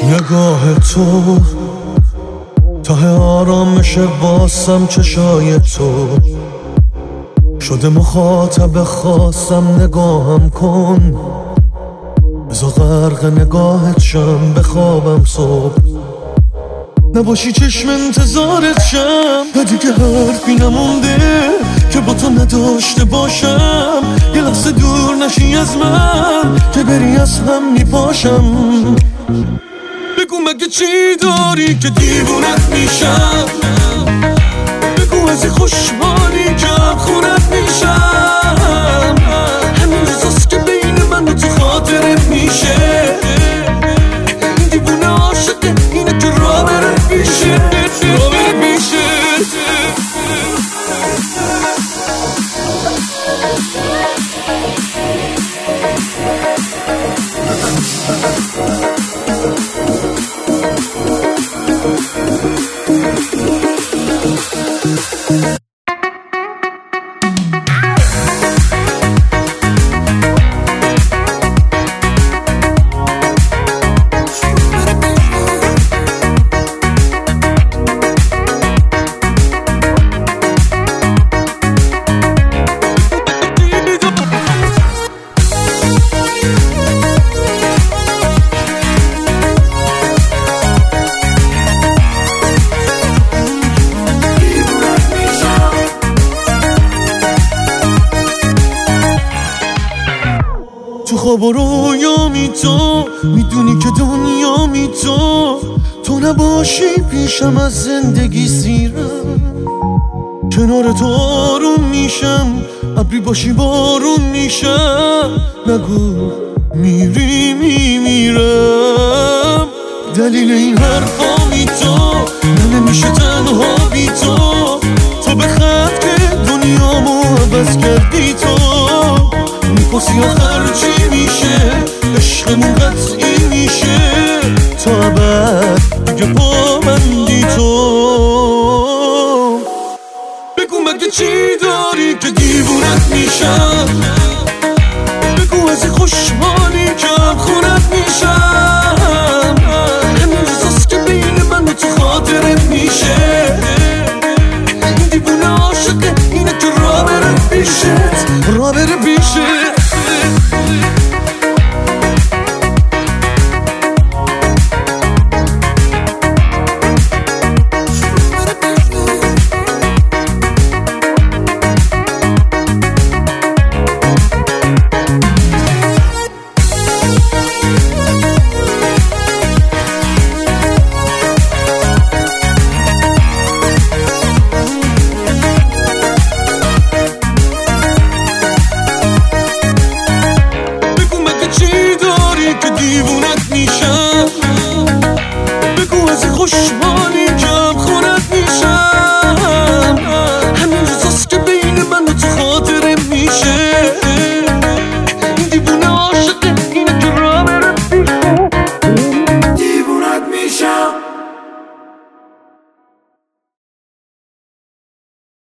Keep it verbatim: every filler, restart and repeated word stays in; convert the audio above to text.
نگاه تو ته آرامش واسم، چشای تو شده مخاطب خاصم. نگاهم کن بزا غرق نگاهت شم، بخوابم صبح نباشی چشم انتظارت شم. دیگه حرفی نمونده که با تو نداشته باشم. یه لحظه دور نشی از من که بری از هم میپاشم. بگو مگه چی داری که دیوونت میشم. بگو از خوشحالی که هم خونت میشم. همین روزاست که بین من و تو خاطرت میشه. این دیوونه عاشقه اینه که راه بره پیشه، راه بره پیشه. تو خواب و رویامی تو میدونی که دنیا می تو تو نباشی پیشم از زندگی سیرم. کنار تو آروم میشم، ابری باشی بارون میشم. نگو میری میمیرم. دلیل این حرفا می تو من نمیشه تنها بی تو. تو بخند که دنیامو عوض کردی تو. میپرسی آخر چی میشه، عشقمون قطعی میشه. تا ابد دیگه با من دی تو. بگو مگه چی داری که دیوونت میشم. بگو از خوشحالی که هم خونت میشم. همین روزاست که بین من و تو خاطرت میشه. این دیوونه عاشقه اینه که راه بره پیشت، راه بره پیشت. دیوونت میشم. بگو از خوشحال